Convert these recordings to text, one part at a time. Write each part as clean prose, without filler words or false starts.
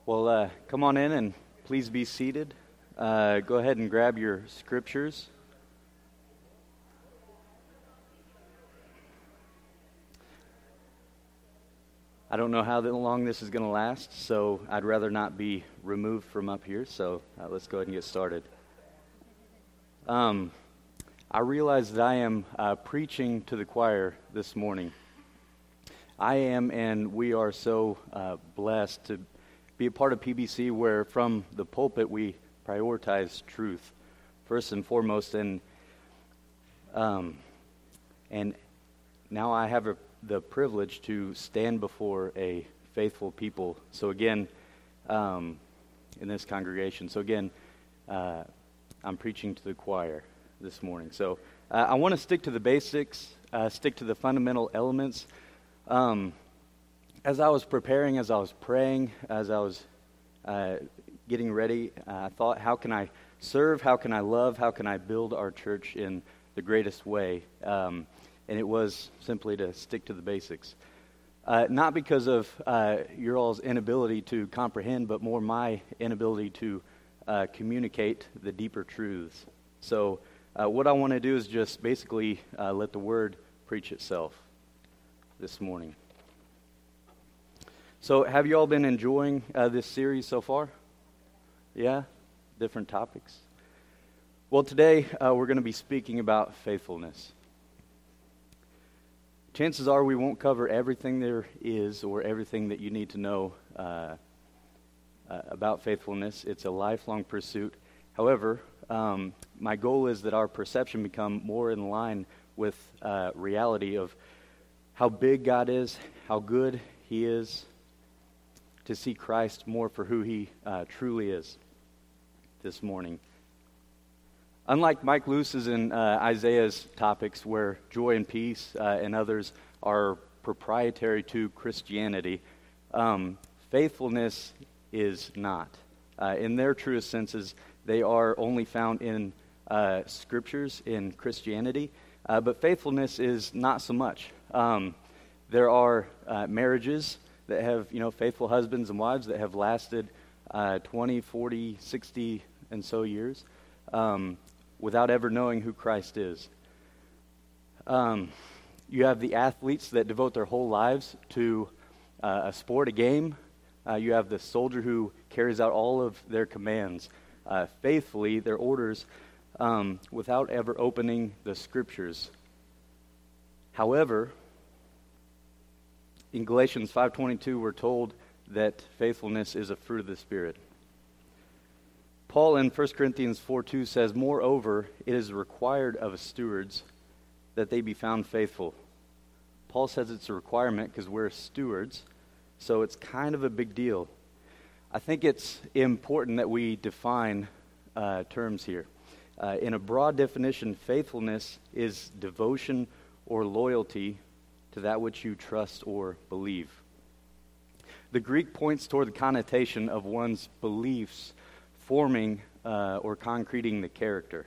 Well, come on in and please be seated. Go ahead and grab your scriptures. I don't know how long this is going to last, so I'd rather not be removed from up here, so let's go ahead and get started. I realize that I am preaching to the choir this morning. I am, and we are so blessed to be a part of PBC where from the pulpit we prioritize truth first and foremost, and now I have the privilege to stand before a faithful people. So again, in this congregation. So again, I'm preaching to the choir this morning. So I want to stick to the basics, stick to the fundamental elements. As I was preparing, as I was praying, as I was getting ready, I thought, how can I serve, how can I love, how can I build our church in the greatest way? And it was simply to stick to the basics. Not because of your all's inability to comprehend, but more my inability to communicate the deeper truths. So what I want to do is just basically let the word preach itself this morning. So have you all been enjoying this series so far? Yeah? Different topics? Well, today we're going to be speaking about faithfulness. Chances are we won't cover everything there is or everything that you need to know about faithfulness. It's a lifelong pursuit. However, my goal is that our perception become more in line with reality of how big God is, how good He is, to see Christ more for who He truly is this morning. Unlike Mike Lewis's and Isaiah's topics where joy and peace and others are proprietary to Christianity, faithfulness is not. In their truest senses, they are only found in scriptures in Christianity, but faithfulness is not so much. There are marriages that have, faithful husbands and wives that have lasted 20, 40, 60 and so years without ever knowing who Christ is. You have the athletes that devote their whole lives to a sport, a game. You have the soldier who carries out all of their commands faithfully, their orders, without ever opening the scriptures. However, in Galatians 5:22, we're told that faithfulness is a fruit of the Spirit. Paul in 1 Corinthians 4:2 says, "Moreover, it is required of stewards that they be found faithful." Paul says it's a requirement because we're stewards, so it's kind of a big deal. I think it's important that we define terms here. In a broad definition, faithfulness is devotion or loyalty to that which you trust or believe. The Greek points toward the connotation of one's beliefs forming or concreting the character.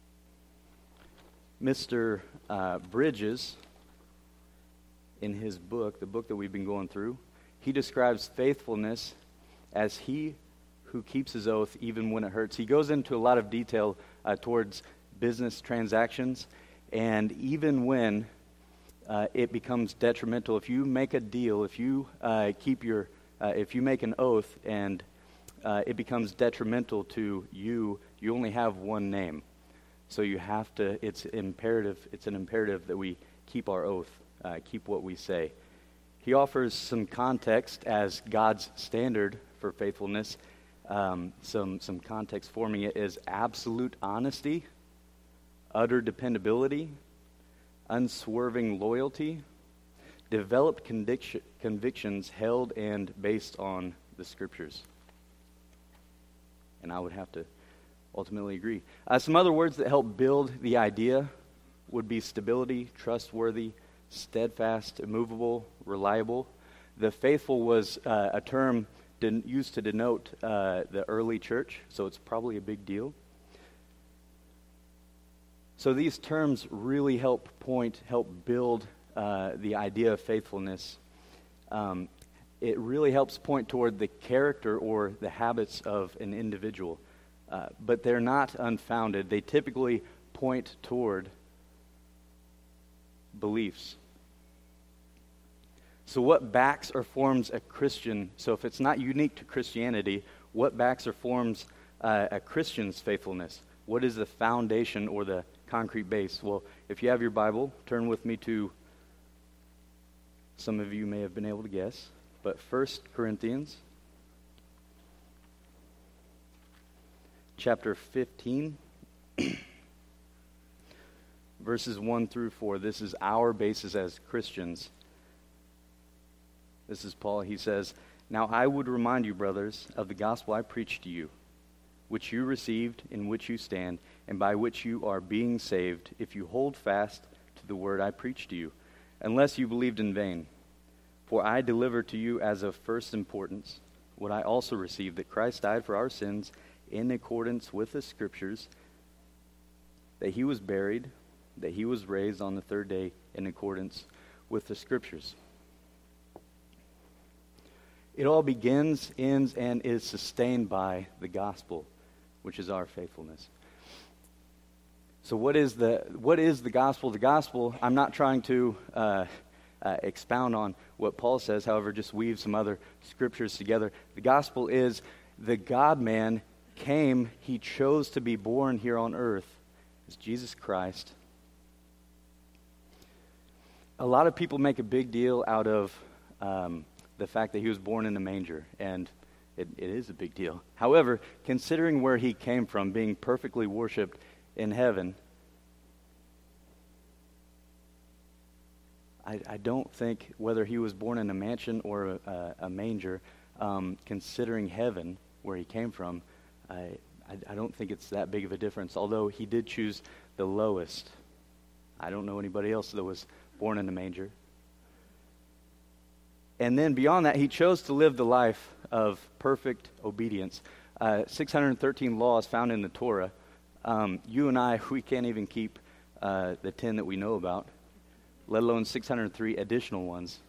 Mr. Bridges, in his book, the book that we've been going through, he describes faithfulness as he who keeps his oath even when it hurts. He goes into a lot of detail towards business transactions, and even when it becomes detrimental. If you make a deal, if you if you make an oath and it becomes detrimental to you, you only have one name. So you have to, it's an imperative that we keep our oath, keep what we say. He offers some context as God's standard for faithfulness. Some context forming it is absolute honesty, utter dependability, unswerving loyalty, developed convictions held and based on the scriptures. And I would have to ultimately agree. Some other words that help build the idea would be stability, trustworthy, steadfast, immovable, reliable. The faithful was a term used to denote the early church, so it's probably a big deal. So these terms really help build the idea of faithfulness. it really helps point toward the character or the habits of an individual. But they're not unfounded. They typically point toward beliefs. So what backs or forms a Christian? So if it's not unique to Christianity, what backs or forms a Christian's faithfulness? What is the foundation or the concrete base? Well, if you have your Bible, turn with me to, some of you may have been able to guess, but 1 Corinthians chapter 15, verses 1 through 4. This is our basis as Christians. This is Paul. He says, "Now I would remind you, brothers, of the gospel I preached to you, which you received, in which you stand, and by which you are being saved, if you hold fast to the word I preached to you, unless you believed in vain. For I delivered to you as of first importance what I also received, that Christ died for our sins in accordance with the Scriptures, that he was buried, that he was raised on the third day in accordance with the Scriptures." It all begins, ends, and is sustained by the gospel, which is our faithfulness. So what is the gospel? The gospel, I'm not trying to expound on what Paul says, however, just weave some other scriptures together. The gospel is the God-man came, he chose to be born here on earth as Jesus Christ. A lot of people make a big deal out of the fact that he was born in a manger, and it is a big deal. However, considering where he came from, being perfectly worshipped in heaven, I don't think whether he was born in a mansion or a manger, considering heaven, where he came from, I don't think it's that big of a difference, although he did choose the lowest. I don't know anybody else that was born in a manger. And then beyond that, he chose to live the life of perfect obedience. 613 laws found in the Torah. You and I, we can't even keep the 10 that we know about, let alone 603 additional ones.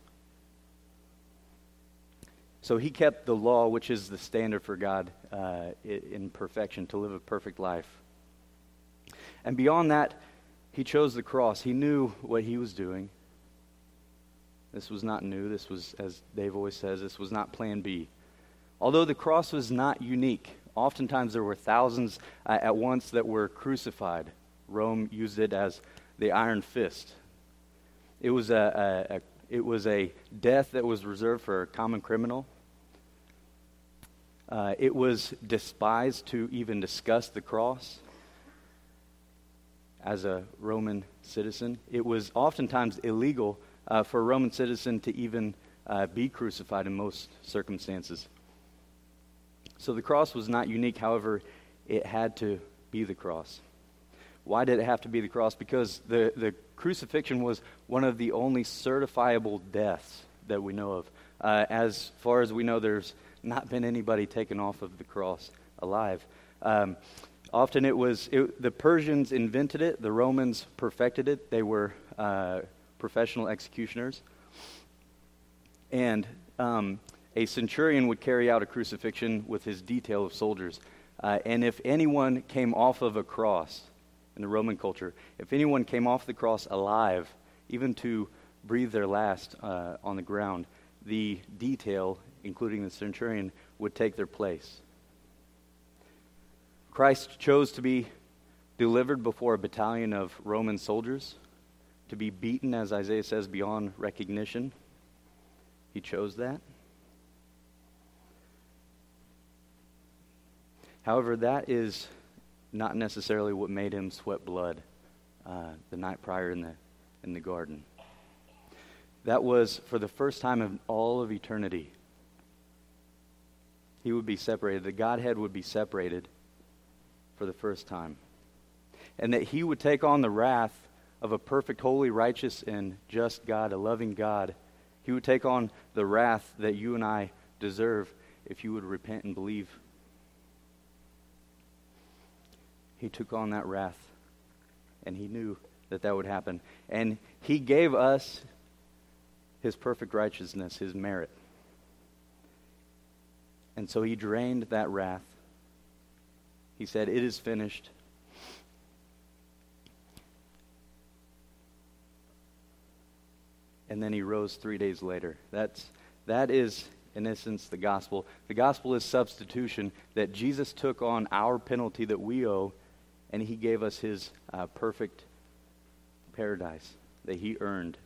So he kept the law, which is the standard for God in perfection, to live a perfect life. And beyond that, he chose the cross. He knew what he was doing. This was not new. This was, as Dave always says, this was not plan B. Although the cross was not unique, oftentimes there were thousands at once that were crucified. Rome used it as the iron fist. It was a death that was reserved for a common criminal. It was despised to even discuss the cross as a Roman citizen. It was oftentimes illegal for a Roman citizen to even be crucified in most circumstances. So the cross was not unique, however, it had to be the cross. Why did it have to be the cross? Because the crucifixion was one of the only certifiable deaths that we know of. As far as we know, there's not been anybody taken off of the cross alive. Often the Persians invented it, the Romans perfected it. They were professional executioners. And a centurion would carry out a crucifixion with his detail of soldiers. And if anyone came off of a cross in the Roman culture, if anyone came off the cross alive, even to breathe their last on the ground, the detail, including the centurion, would take their place. Christ chose to be delivered before a battalion of Roman soldiers, to be beaten, as Isaiah says, beyond recognition. He chose that. However, that is not necessarily what made him sweat blood the night prior in the garden. That was for the first time in all of eternity. He would be separated. The Godhead would be separated for the first time. And that he would take on the wrath of a perfect, holy, righteous, and just God, a loving God. He would take on the wrath that you and I deserve if you would repent and believe. He took on that wrath, and he knew that that would happen. And he gave us his perfect righteousness, his merit. And so he drained that wrath. He said, "It is finished." And then he rose 3 days later. That is, in essence, the gospel. The gospel is substitution, that Jesus took on our penalty that we owe, and he gave us his perfect paradise that he earned.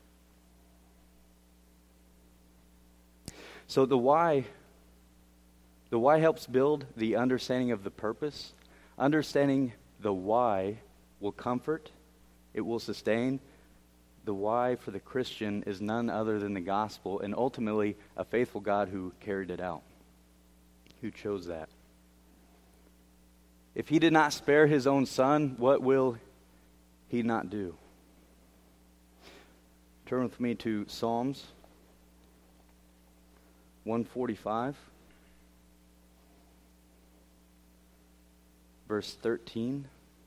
So the why helps build the understanding of the purpose. Understanding the why will comfort, it will sustain. The why for the Christian is none other than the gospel, and ultimately a faithful God who carried it out, who chose that. If he did not spare his own son, what will he not do? Turn with me to Psalms 145, verse 13.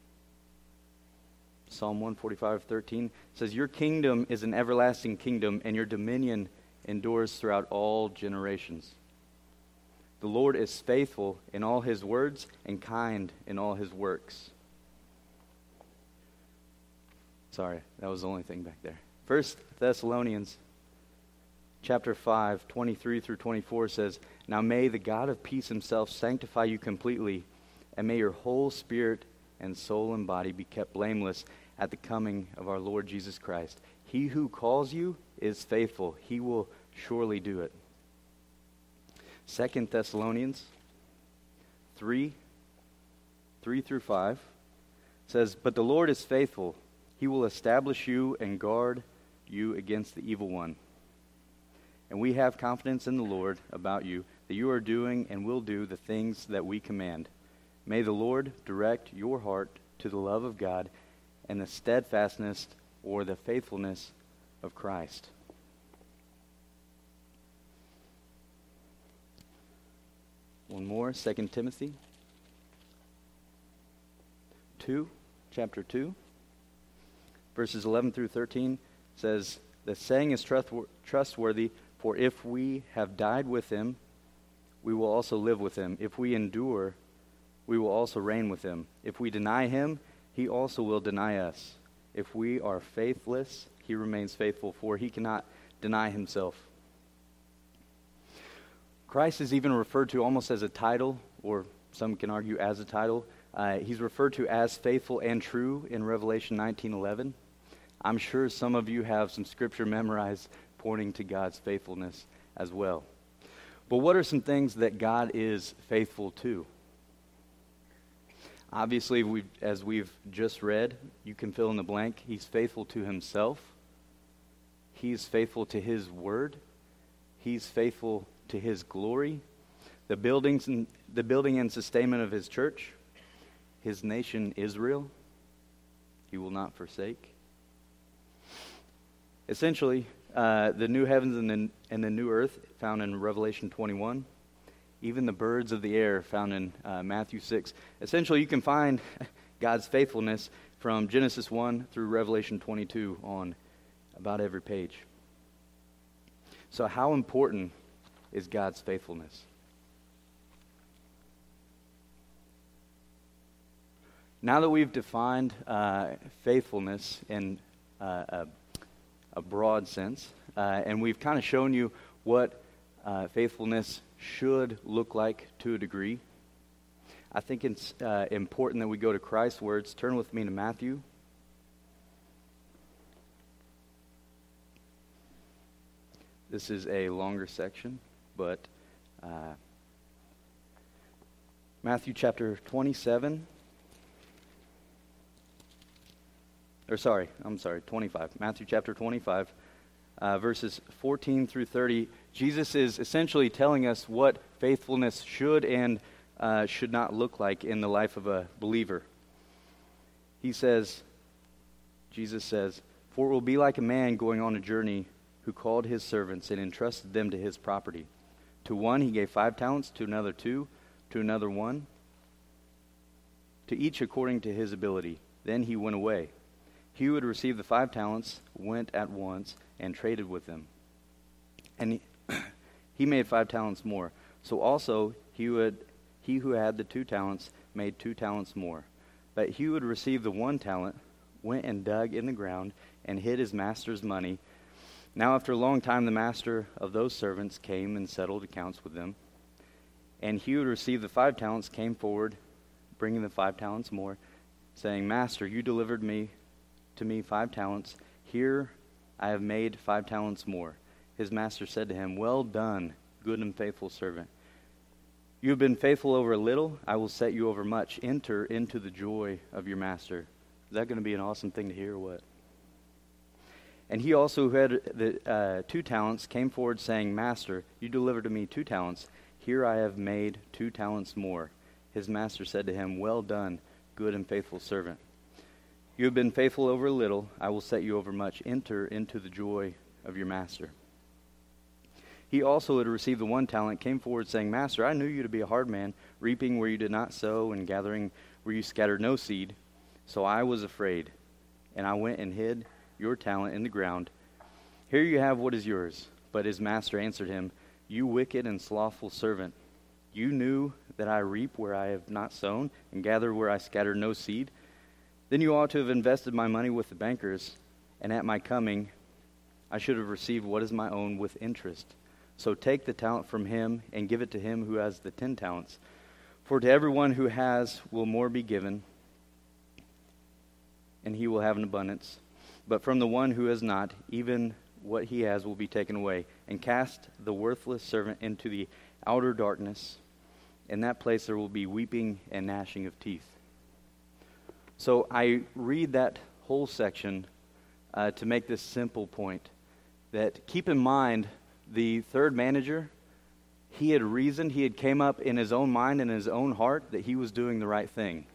Psalm 145:13 says, "Your kingdom is an everlasting kingdom, and your dominion endures throughout all generations. The Lord is faithful in all his words and kind in all his works." Sorry, that was the only thing back there. 1 Thessalonians chapter 5, 23 through 24 says, "Now may the God of peace himself sanctify you completely, and may your whole spirit and soul and body be kept blameless at the coming of our Lord Jesus Christ. He who calls you is faithful. He will surely do it." 2 Thessalonians 3 through 5 says, "But the Lord is faithful. He will establish you and guard you against the evil one. And we have confidence in the Lord about you, that you are doing and will do the things that we command. May the Lord direct your heart to the love of God and the steadfastness or the faithfulness of Christ." One more, 2 Timothy 2, chapter 2, verses 11 through 13 says, "The saying is trustworthy, for if we have died with him, we will also live with him. If we endure, we will also reign with him. If we deny him, he also will deny us. If we are faithless, he remains faithful, for he cannot deny himself." Christ is even referred to almost as a title, or some can argue as a title. He's referred to as faithful and true in Revelation 19:11. I'm sure some of you have some scripture memorized pointing to God's faithfulness as well. But what are some things that God is faithful to? Obviously, as we've just read, you can fill in the blank. He's faithful to himself. He's faithful to his word. He's faithful to his glory. The building and sustainment of his church. His nation Israel. He will not forsake. Essentially, the new heavens and the new earth found in Revelation 21. Even the birds of the air found in Matthew 6. Essentially, you can find God's faithfulness from Genesis 1 through Revelation 22 on about every page. So how important is God's faithfulness? Now that we've defined faithfulness in a broad sense, and we've kind of shown you what faithfulness should look like to a degree, I think it's important that we go to Christ's words. Turn with me to Matthew. This is a longer section, but Matthew chapter 25. Matthew chapter 25, verses 14 through 30. Jesus is essentially telling us what faithfulness should and should not look like in the life of a believer. Jesus says, "For it will be like a man going on a journey who called his servants and entrusted them to his property. To one he gave 5 talents, to another 2, to another 1, to each according to his ability. Then he went away. He who had received the 5 talents went at once and traded with them. And he made 5 talents more. So also he who had the 2 talents made 2 talents more. But he who had received the 1 talent went and dug in the ground and hid his master's money. Now after a long time the master of those servants came and settled accounts with them. And he who had received the 5 talents came forward, bringing the 5 talents more, saying, Master, you delivered to me 5 talents. Here I have made 5 talents more. His master said to him, Well done, good and faithful servant. You have been faithful over a little, I will set you over much. Enter into the joy of your master. Is that going to be an awesome thing to hear or what? And he also who had the 2 talents came forward saying, Master, you delivered to me 2 talents. Here I have made 2 talents more. His master said to him, Well done, good and faithful servant. You have been faithful over a little, I will set you over much. Enter into the joy of your master. He also who had received the 1 talent came forward saying, Master, I knew you to be a hard man, reaping where you did not sow and gathering where you scattered no seed. So I was afraid, and I went and hid your talent in the ground. Here you have what is yours. But his master answered him, You wicked and slothful servant, you knew that I reap where I have not sown and gather where I scattered no seed. Then you ought to have invested my money with the bankers, and at my coming I should have received what is my own with interest. So take the talent from him and give it to him who has the 10 talents. For to everyone who has will more be given, and he will have an abundance. But from the one who has not, even what he has will be taken away. And cast the worthless servant into the outer darkness. In that place there will be weeping and gnashing of teeth. So I read that whole section to make this simple point. That keep in mind, the third manager, he had reasoned, he had came up in his own mind and his own heart that he was doing the right thing.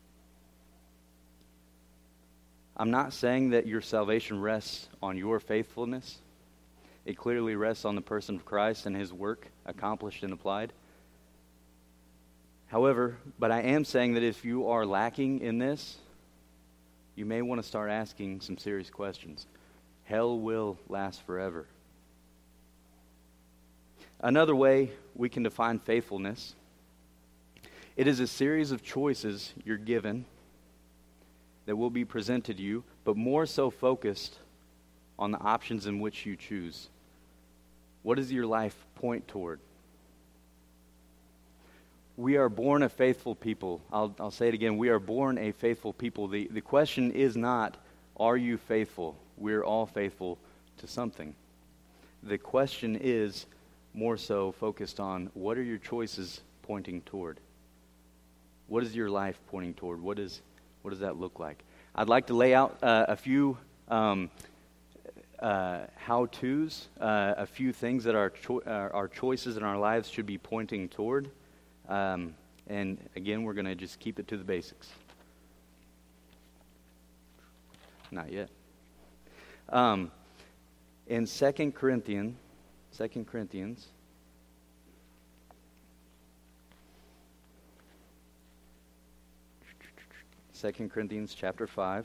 I'm not saying that your salvation rests on your faithfulness. It clearly rests on the person of Christ and his work accomplished and applied. However, but I am saying that if you are lacking in this, you may want to start asking some serious questions. Hell will last forever. Another way we can define faithfulness, it is a series of choices you're given that will be presented to you, but more so focused on the options in which you choose. What does your life point toward? We are born a faithful people. I'll say it again. We are born a faithful people. The question is not, are you faithful? We're all faithful to something. The question is more so focused on, what are your choices pointing toward? What is your life pointing toward? What does that look like? I'd like to lay out a few how-tos, a few things that our choices in our lives should be pointing toward. And again, we're going to just keep it to the basics. Not yet. In 2 Corinthians, 2 Corinthians chapter 5.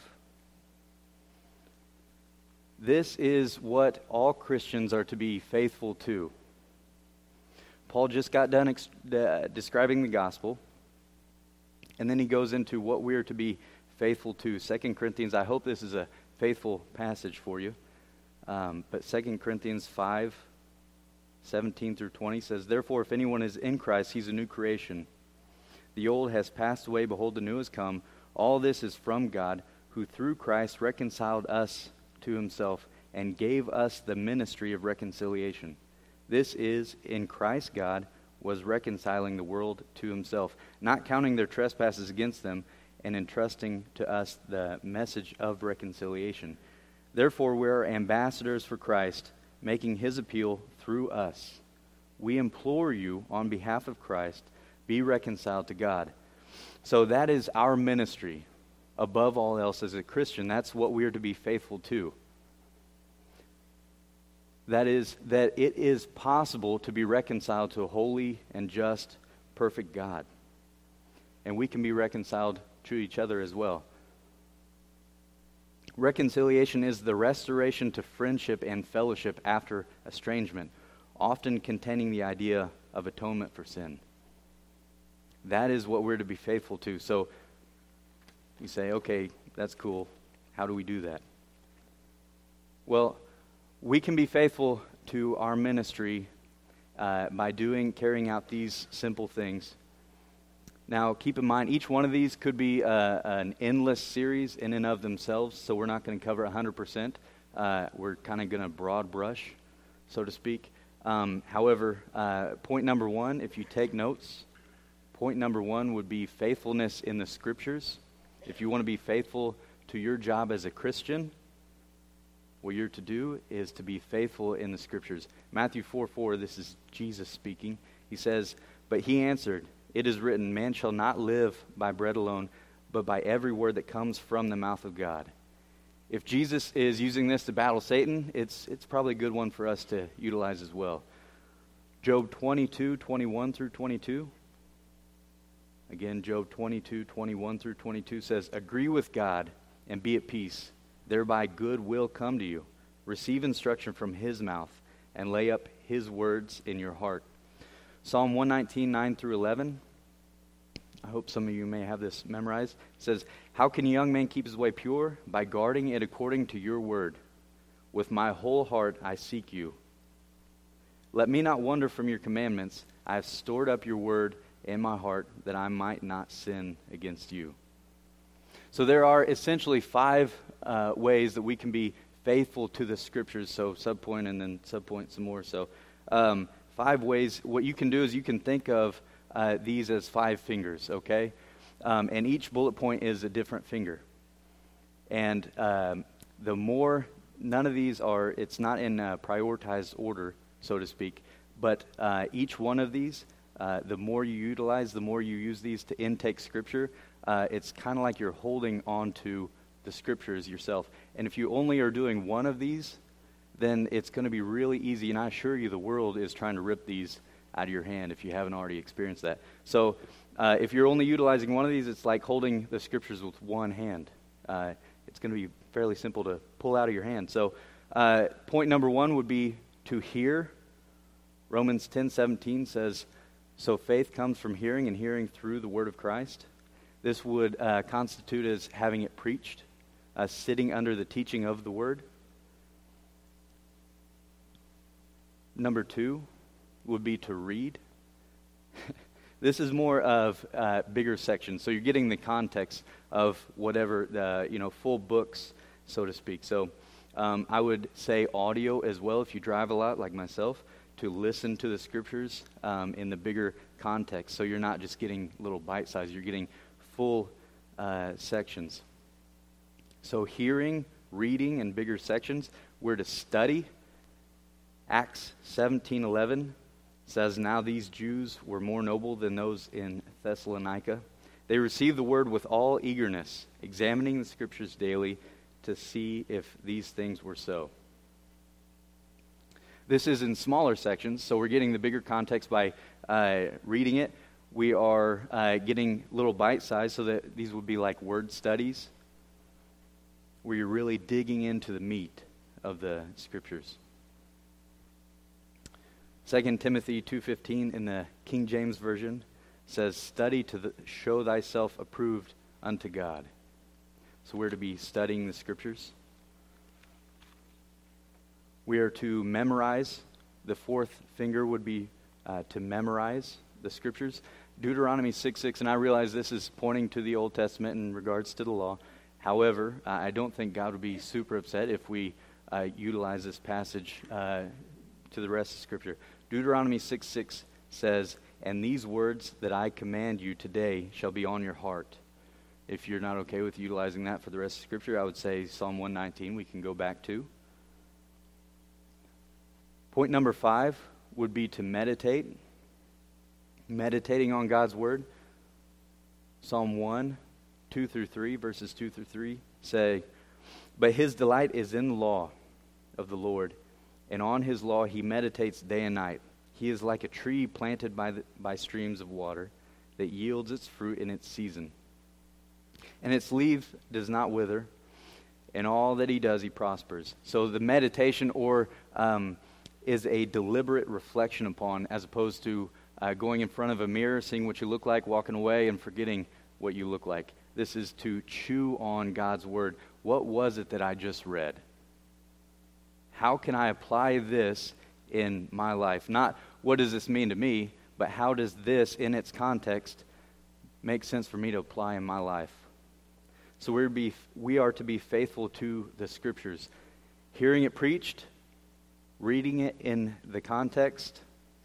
This is what all Christians are to be faithful to. Paul just got done describing the gospel, and then he goes into what we are to be faithful to. 2 Corinthians, I hope this is a faithful passage for you. But 2 Corinthians 5, 17 through 20 says, Therefore, if anyone is in Christ, he's a new creation. The old has passed away, behold, the new has come. All this is from God, who through Christ reconciled us to himself and gave us the ministry of reconciliation. This is, in Christ God was reconciling the world to himself, not counting their trespasses against them, and entrusting to us the message of reconciliation. Therefore we are ambassadors for Christ, making his appeal through us. We implore you on behalf of Christ, be reconciled to God. So that is our ministry. Above all else, as a Christian, that's what we are to be faithful to. That is, that it is possible to be reconciled to a holy and just, perfect God. And we can be reconciled to each other as well. Reconciliation is the restoration to friendship and fellowship after estrangement, often containing the idea of atonement for sin. That is what we're to be faithful to. So you say, okay, that's cool. How do we do that? Well, we can be faithful to our ministry by carrying out these simple things. Now, keep in mind, each one of these could be an endless series in and of themselves, so we're not going to cover 100%. We're kind of going to broad brush, so to speak. However, point number one, if you take notes, point number one would be faithfulness in the Scriptures. If you want to be faithful to your job as a Christian, what you're to do is to be faithful in the Scriptures. Matthew 4:4, this is Jesus speaking. He says, "But he answered, 'It is written, man shall not live by bread alone, but by every word that comes from the mouth of God.'" If Jesus is using this to battle Satan, it's probably a good one for us to utilize as well. Job 22:21 through 22. Again, Job 22:21 through 22 says, "Agree with God and be at peace. Thereby good will come to you. Receive instruction from his mouth and lay up his words in your heart." Psalm 119:9 through 11. I hope some of you may have this memorized. It says, "How can a young man keep his way pure? By guarding it according to your word. With my whole heart I seek you. Let me not wander from your commandments. I have stored up your word in my heart that I might not sin against you." So there are essentially 5 ways that we can be faithful to the Scriptures. So subpoint and then subpoint some more. So 5 ways. What you can do is you can think of these as 5 fingers, okay? And each bullet point is a different finger. And the more, none of these are, it's not in prioritized order, so to speak, but each one of these, the more you utilize, the more you use these to intake Scripture, it's kind of like you're holding on to the Scriptures yourself. And if you only are doing one of these, then it's going to be really easy, and I assure you the world is trying to rip these out of your hand if you haven't already experienced that. So if you're only utilizing one of these, it's like holding the Scriptures with one hand. It's going to be fairly simple to pull out of your hand. So point number one would be to hear. Romans 10:17 says, "So faith comes from hearing, and hearing through the word of Christ." This would constitute as having it preached, sitting under the teaching of the word. Number 2 would be to read. This is more of bigger sections, so you're getting the context of whatever the full books, so to speak. So I would say audio as well, if you drive a lot like myself, to listen to the Scriptures in the bigger context. So you're not just getting little bite size; you're getting full sections. So hearing, reading, and bigger sections. We're to study. Acts 17:11 says, "Now these Jews were more noble than those in Thessalonica. They received the word with all eagerness, examining the Scriptures daily to see if these things were so." This is in smaller sections, so we're getting the bigger context by reading it. We are getting little bite size, so that these would be like word studies, where you're really digging into the meat of the Scriptures. 2 Timothy 2:15 in the King James Version says, "Study to show thyself approved unto God." So we're to be studying the Scriptures. We are to memorize. The 4th finger would be to memorize the Scriptures. Deuteronomy 6:6, and I realize this is pointing to the Old Testament in regards to the law. However, I don't think God would be super upset if we utilize this passage to the rest of Scripture. Deuteronomy 6:6 says, "And these words that I command you today shall be on your heart." If you're not okay with utilizing that for the rest of Scripture, I would say Psalm 119 we can go back to. Point number 5 would be to meditate. Meditating on God's Word. Psalm 1, 2 through 3, verses 2 through 3 say, "But his delight is in the law of the Lord, and on his law he meditates day and night. He is like a tree planted by streams of water that yields its fruit in its season. And its leaf does not wither, and all that he does he prospers." So the meditation is a deliberate reflection upon, as opposed to going in front of a mirror, seeing what you look like, walking away, and forgetting what you look like. This is to chew on God's Word. What was it that I just read? How can I apply this in my life? Not what does this mean to me, but how does this, in its context, make sense for me to apply in my life? So we are to be faithful to the Scriptures. Hearing it preached, reading it in the context,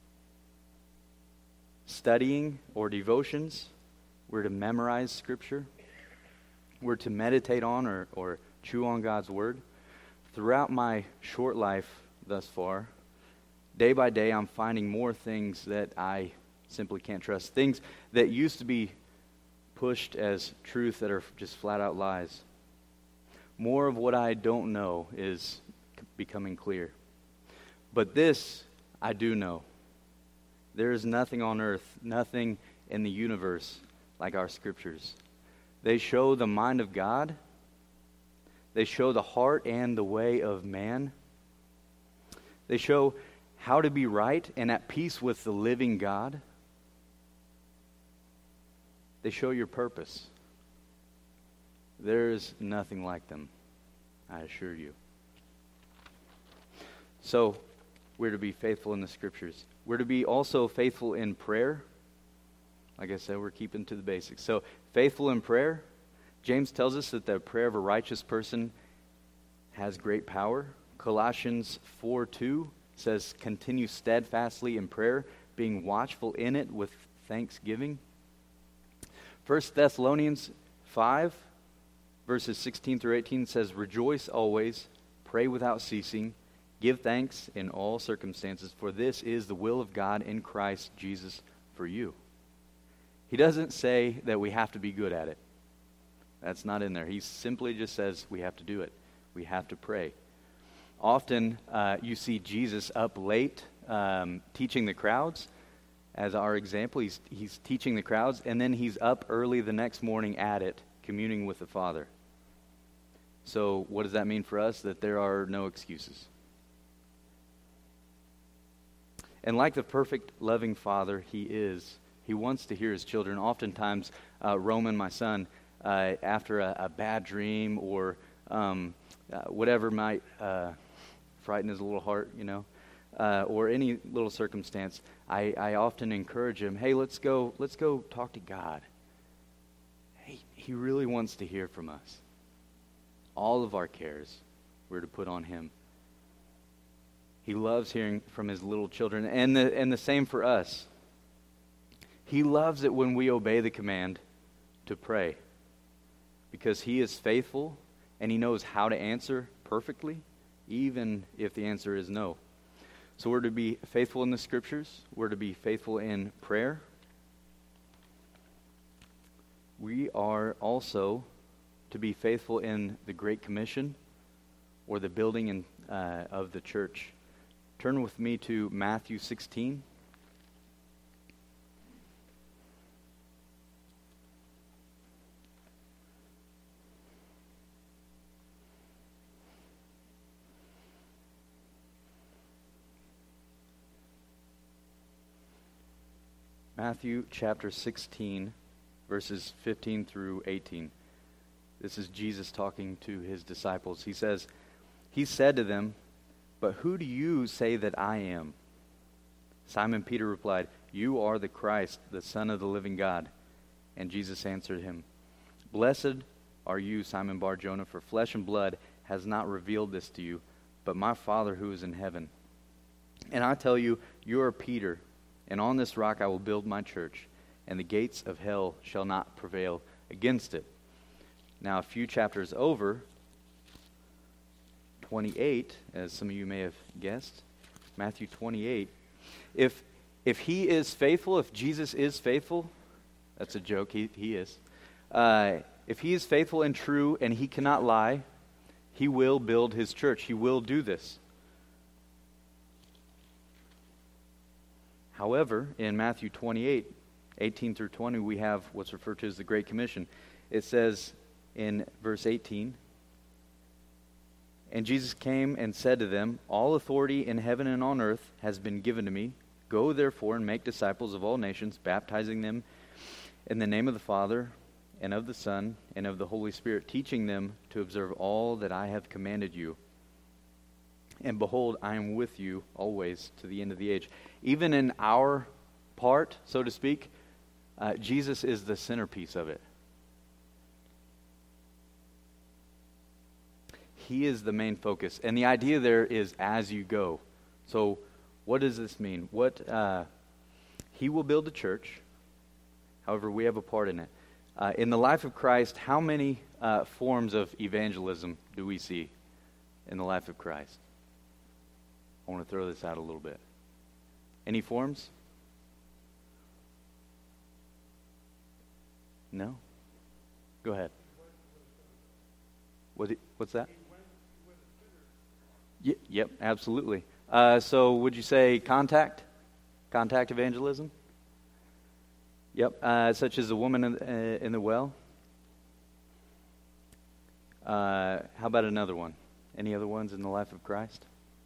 studying or devotions. We're to memorize Scripture. We're to meditate on or chew on God's Word. Throughout my short life thus far, day by day, I'm finding more things that I simply can't trust. Things that used to be pushed as truth that are just flat out lies. More of what I don't know is becoming clear. But this I do know. There is nothing on earth, nothing in the universe like our Scriptures. They show the mind of God. They show the heart and the way of man. They show how to be right and at peace with the living God. They show your purpose. There is nothing like them, I assure you. So, we're to be faithful in the Scriptures. We're to be also faithful in prayer. Like I said, we're keeping to the basics. So, faithful in prayer. James tells us that the prayer of a righteous person has great power. Colossians 4:2 says, continue steadfastly in prayer, being watchful in it with thanksgiving. 1 Thessalonians 5, verses 16 through 18 says, rejoice always, pray without ceasing, give thanks in all circumstances, for this is the will of God in Christ Jesus for you. He doesn't say that we have to be good at it. That's not in there. He simply just says we have to do it. We have to pray. Often you see Jesus up late teaching the crowds. As our example, he's teaching the crowds, and then he's up early the next morning at it, communing with the Father. So what does that mean for us? That there are no excuses. And like the perfect, loving Father he is, he wants to hear his children. Oftentimes, Roman, my son, after a bad dream or whatever might frighten his little heart, or any little circumstance, I often encourage him, hey, let's go talk to God. Hey, he really wants to hear from us. All of our cares we're to put on him. He loves hearing from his little children, and the same for us. He loves it when we obey the command to pray, because he is faithful and he knows how to answer perfectly, even if the answer is no. So we're to be faithful in the Scriptures. We're to be faithful in prayer. We are also to be faithful in the Great Commission, or the building of the church. Turn with me to Matthew 16. Matthew chapter 16, verses 15 through 18. This is Jesus talking to his disciples. He says, he said to them, but who do you say that I am? Simon Peter replied, you are the Christ, the Son of the living God. And Jesus answered him, blessed are you, Simon Bar-Jonah, for flesh and blood has not revealed this to you, but my Father who is in heaven. And I tell you, you are Peter, and on this rock I will build my church, and the gates of hell shall not prevail against it. Now, a few chapters over, 28, as some of you may have guessed, Matthew 28. If he is faithful, if Jesus is faithful, that's a joke, he is. If he is faithful and true and he cannot lie, he will build his church. He will do this. However, in Matthew 28, 18 through 20, we have what's referred to as the Great Commission. It says in verse 18, and Jesus came and said to them, all authority in heaven and on earth has been given to me. Go therefore and make disciples of all nations, baptizing them in the name of the Father and of the Son and of the Holy Spirit, teaching them to observe all that I have commanded you. And behold, I am with you always to the end of the age. Even in our part, so to speak, Jesus is the centerpiece of it. He is the main focus. And the idea there is as you go. So what does this mean? He will build a church. However, we have a part in it. In the life of Christ, how many forms of evangelism do we see in the life of Christ? I want to throw this out a little bit. Any forms? No? Go ahead. What's that? Yep, absolutely. So would you say contact evangelism? Yep, such as the woman in the well. How about another one? Any other ones in the life of Christ?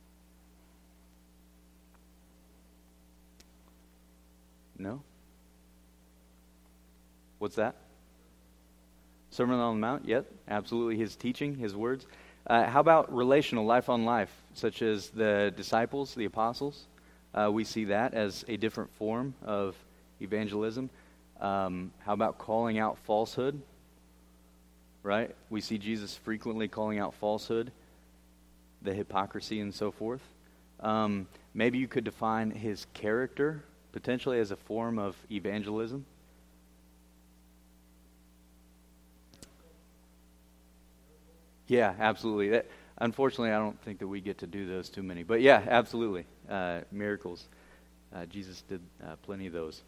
No? What's that? Sermon on the Mount? Yep, absolutely. His teaching, his words. How about relational, life on life, such as the disciples, the apostles? We see that as a different form of evangelism. How about calling out falsehood? Right? We see Jesus frequently calling out falsehood, the hypocrisy and so forth. Maybe you could define his character potentially as a form of evangelism. Yeah, absolutely. Unfortunately, I don't think that we get to do those too many. But yeah, absolutely. Miracles. Jesus did plenty of those.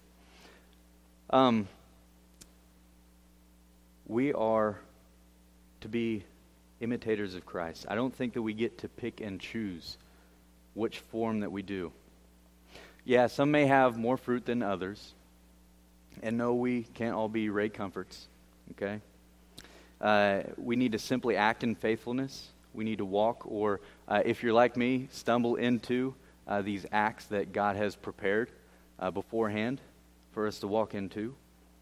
We are to be imitators of Christ. I don't think that we get to pick and choose which form that we do. Yeah, some may have more fruit than others. And no, we can't all be Ray Comforts. Okay? We need to simply act in faithfulness. We need to walk, or if you're like me, stumble into these acts that God has prepared beforehand for us to walk into.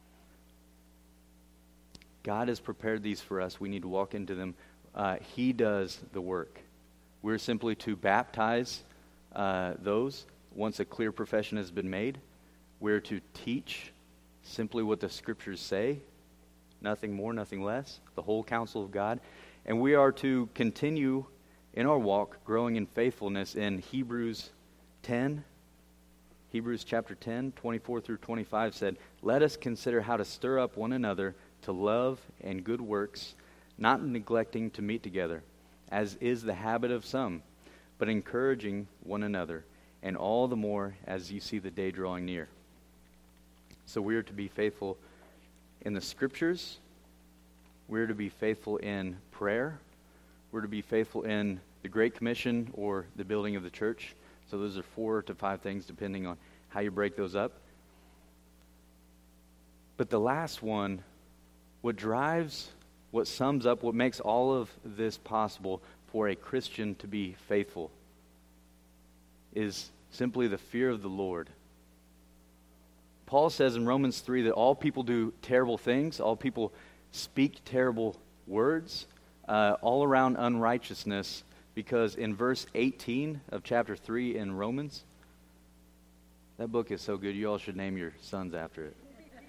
God has prepared these for us. We need to walk into them. He does the work. We're simply to baptize those once a clear profession has been made. We're to teach simply what the Scriptures say. Nothing more, nothing less. The whole counsel of God. And we are to continue in our walk, growing in faithfulness in Hebrews 10. Hebrews chapter 10, 24 through 25 said, "Let us consider how to stir up one another to love and good works, not neglecting to meet together, as is the habit of some, but encouraging one another, and all the more as you see the day drawing near." So we are to be faithful in the Scriptures. We're to be faithful in prayer. We're to be faithful in the Great Commission or the building of the church. So those are 4 to 5 things depending on how you break those up. But the last one, what sums up, what makes all of this possible for a Christian to be faithful is simply the fear of the Lord. Paul says in Romans 3 that all people do terrible things, all people speak terrible words, all around unrighteousness, because in verse 18 of chapter 3 in Romans, that book is so good, you all should name your sons after it.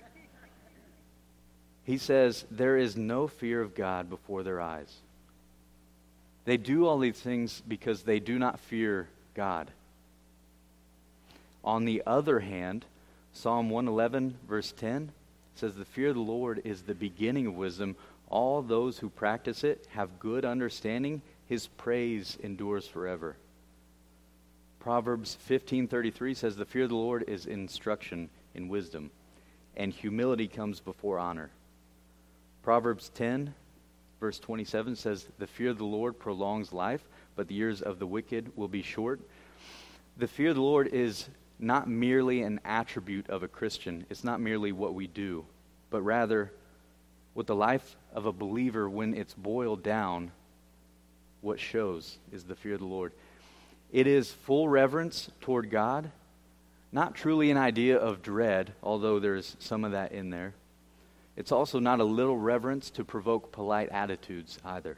He says, there is no fear of God before their eyes. They do all these things because they do not fear God. On the other hand, Psalm 111, verse 10, says, "The fear of the Lord is the beginning of wisdom. All those who practice it have good understanding. His praise endures forever." Proverbs 15:33 says, "The fear of the Lord is instruction in wisdom, and humility comes before honor." Proverbs 10, verse 27 says, "The fear of the Lord prolongs life, but the years of the wicked will be short." The fear of the Lord is not merely an attribute of a Christian. It's not merely what we do, but rather what the life of a believer, when it's boiled down, what shows is the fear of the Lord. It is full reverence toward God, not truly an idea of dread, although there's some of that in there. It's also not a little reverence to provoke polite attitudes either.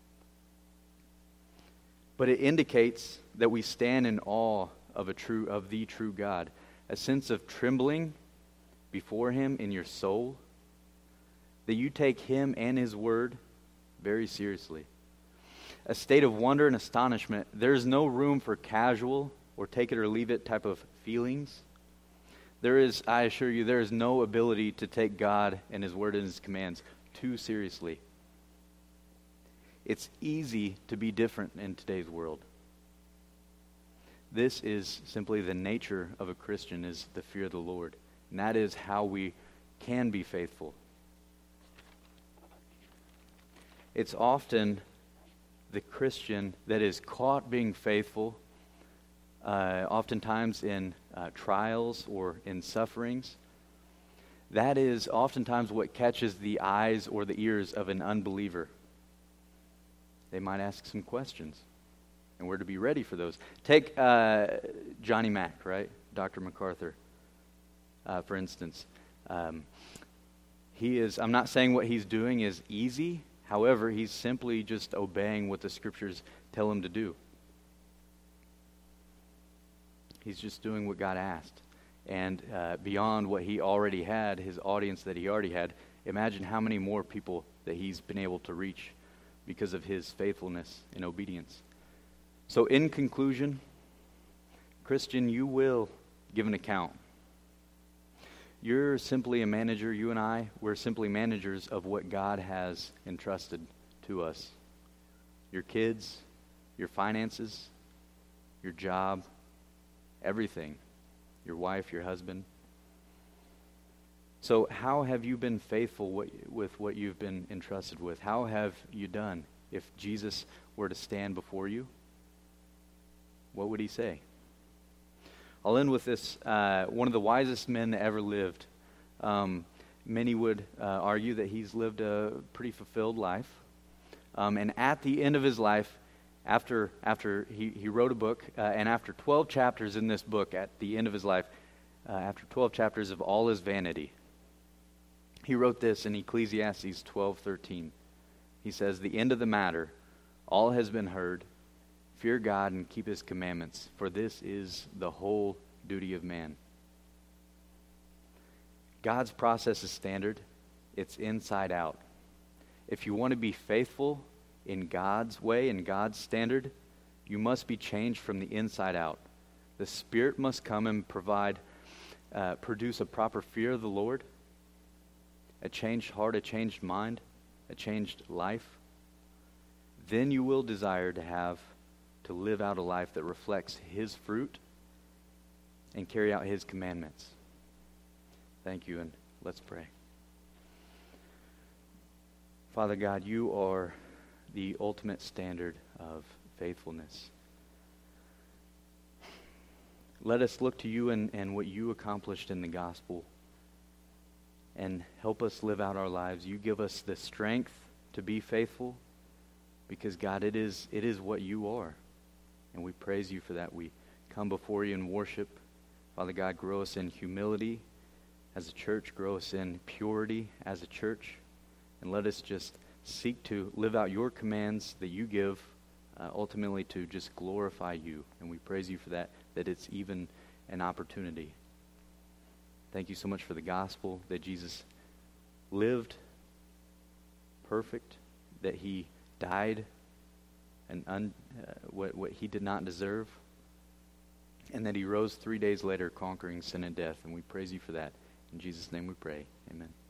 But it indicates that we stand in awe of the true God, a sense of trembling before him in your soul, that you take him and his word very seriously. A state of wonder and astonishment. There's no room for casual or take it or leave it type of feelings. I assure you, there is no ability to take God and his word and his commands too seriously. It's easy to be different in today's world. This is simply the nature of a Christian, is the fear of the Lord. And that is how we can be faithful. It's often the Christian that is caught being faithful, oftentimes in trials or in sufferings. That is oftentimes what catches the eyes or the ears of an unbeliever. They might ask some questions, and we're to be ready for those. Take Johnny Mack, right? Dr. MacArthur, for instance. I'm not saying what he's doing is easy. However, he's simply just obeying what the Scriptures tell him to do. He's just doing what God asked. And beyond what he already had, his audience that he already had, imagine how many more people that he's been able to reach because of his faithfulness and obedience. So in conclusion, Christian, you will give an account. You're simply a manager. You and I, we're simply managers of what God has entrusted to us. Your kids, your finances, your job, everything. Your wife, your husband. So how have you been faithful with what you've been entrusted with? How have you done? If Jesus were to stand before you, what would he say? I'll end with this. One of the wisest men that ever lived. Many would argue that he's lived a pretty fulfilled life. And at the end of his life, after he wrote a book, and after 12 chapters in this book, at the end of his life, after 12 chapters of all his vanity, he wrote this in Ecclesiastes 12:13. He says, "The end of the matter, all has been heard. Fear God and keep his commandments, for this is the whole duty of man." God's process is standard. It's inside out. If you want to be faithful in God's way, in God's standard, you must be changed from the inside out. The Spirit must come and produce a proper fear of the Lord, a changed heart, a changed mind, a changed life. Then you will desire to live out a life that reflects his fruit and carry out his commandments. Thank you, and let's pray. Father God, you are the ultimate standard of faithfulness. Let us look to you and what you accomplished in the gospel, and help us live out our lives. You give us the strength to be faithful, because God, it is what you are. And we praise you for that. We come before you in worship. Father God, grow us in humility as a church. Grow us in purity as a church. And let us just seek to live out your commands that you give, ultimately to just glorify you. And we praise you for that it's even an opportunity. Thank you so much for the gospel, that Jesus lived perfect, that he died and what he did not deserve, and that he rose 3 days later conquering sin and death. And we praise you for that. In Jesus' name we pray. Amen.